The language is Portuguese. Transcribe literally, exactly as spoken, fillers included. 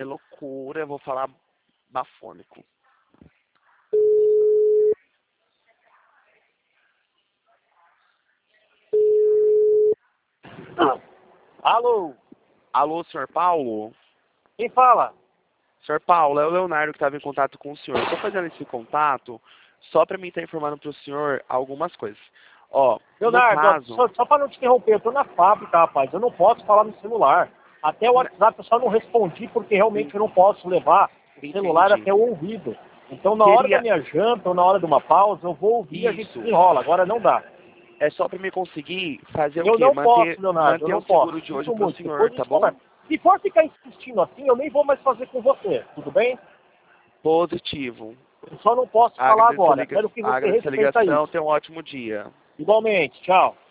fazer loucura, eu vou falar bafônico. Alô? Alô, senhor Paulo? Quem fala? senhor Paulo, é o Leonardo que estava em contato com o senhor. Estou fazendo esse contato só para mim estar informando para o senhor algumas coisas. Ó, Leonardo, no caso... só, só para não te interromper, eu tô na fábrica, rapaz. Eu não posso falar no celular. Até o WhatsApp eu só não respondi porque realmente eu não posso levar o celular Entendi. até o ouvido. Então na hora da Queria... minha janta ou na hora de uma pausa, eu vou ouvir e a gente Isso. se enrola. Agora não dá. É só para me conseguir fazer o Eu quê? não Manter, posso, Leonardo, eu manter não o seguro posso. de hoje Sinto para o muito. senhor, Depois a tá gente bom? conversa. Se for ficar insistindo assim, eu nem vou mais fazer com você, tudo bem? Positivo. Eu só não posso falar Agradeço a, agora. liga... Quero que você Agradeço a respeita ligação. isso. Tenha um ótimo dia. Igualmente, tchau.